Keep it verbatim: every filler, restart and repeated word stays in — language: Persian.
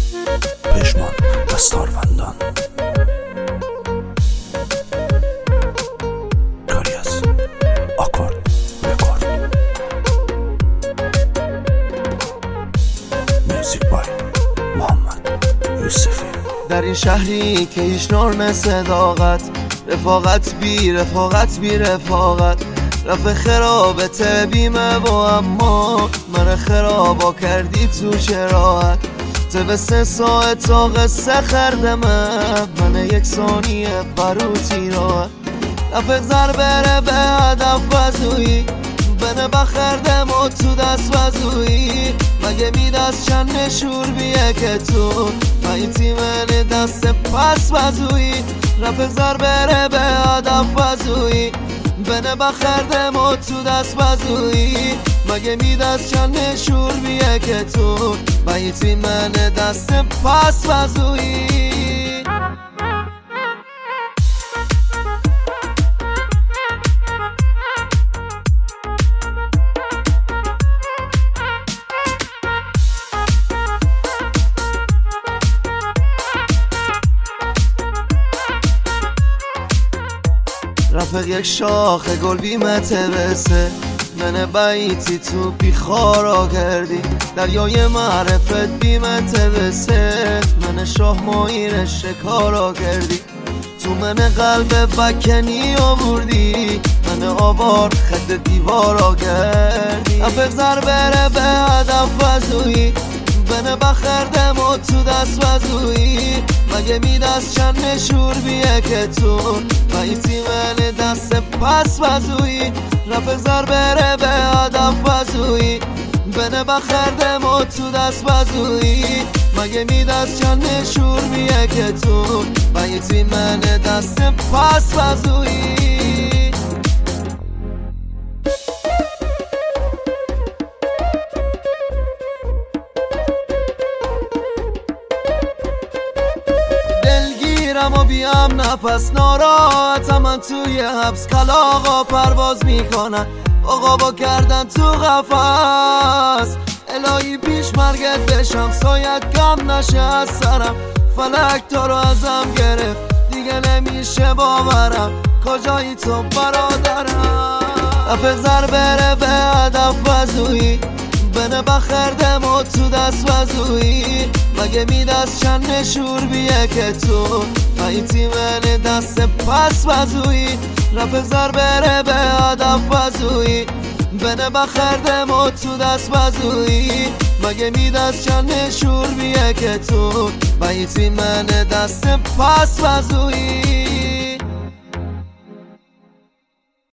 پشمان دستاروندان کاری از آکورد رکورد میوزیک بای محمد یوسفی. در این شهری که هیچ نرم صداقت، رفاقت بی رفاقت بی رفاقت، رفع خرابته بیمه و اما من خرابا کردی تو شراحت. تو سه ساعت تا قصه خردمه من یک ثانیه بروتی راحت. رفق زر بره به هدف وزویی بنه بخردم و تو دست وزویی. مگه می دست چند نشور بیه که تو مایتی من دست پس وزویی. رفق زر بره به هدف وزویی بنه بخردم و تو دست وزویی. مگه می دست چند نشور بیه که تو مایتی من دست پس وزویی. رفق یک شاخ گل بیمته بسه من بایتی تو بیخارا کردی. دریای معرفت بیمته بسه من شاه مایر شکارا کردی. تو من قلب بکنی آوردی من آوار خط دیوارا کردی. رفق زر بره به هدف وزویی بنه بخردم و تو دست وزویی. مگه می دست چند نشور بیه که تو بایتی من دست پس وزویی. رفق زر بره به هدف وزویی بنه بخردم و تو دست وزویی. مگه می دست چند نشور بیه که تو بایتی من دست پس وزویی. و بیام نفس ناراحتم من توی حبس. کلاغا پرواز میکنن عقابا کردن تو قفس. الهی پیش مرگت بشم سایت کم نشه از سرم. فلک تو رو ازم گرفت دیگه نمیشه باورم کجایی تو برادرم. رفق زر بره به هدف وزویی بنه بخردم و تو دست وزویی. مگه می دست چند نشور بیه که تو مایتی من دست پس وزویی. رفق زر بره به هدف وزویی بنه بخردم و تو دست وزویی. مگه می دست چند نشور بیه که تو مایتی من دست پس وزویی.